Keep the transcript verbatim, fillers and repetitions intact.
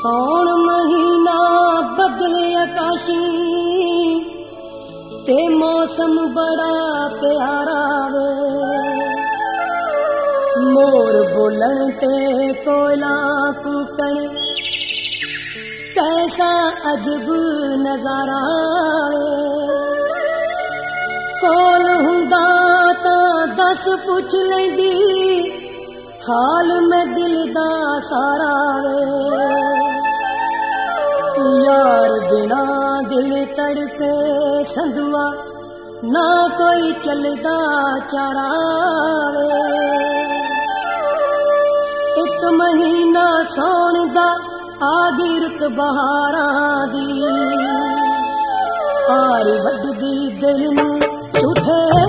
सौण महीना बदले आकाशी ते मौसम बड़ा प्यारा वे। मोर बोलन ते कोयला कूकण कैसा अजब नजारा वे। कोल हुंदा तां दस पुछ लैंदी हाल में दिल दा सारा वे। यार बिना दिल तड़पे संधुआ ना कोई चलदा चारा वे। एक महीना सौण दा आगी रुत बहारां दी आरी वड्डदी दिल नूं झूठे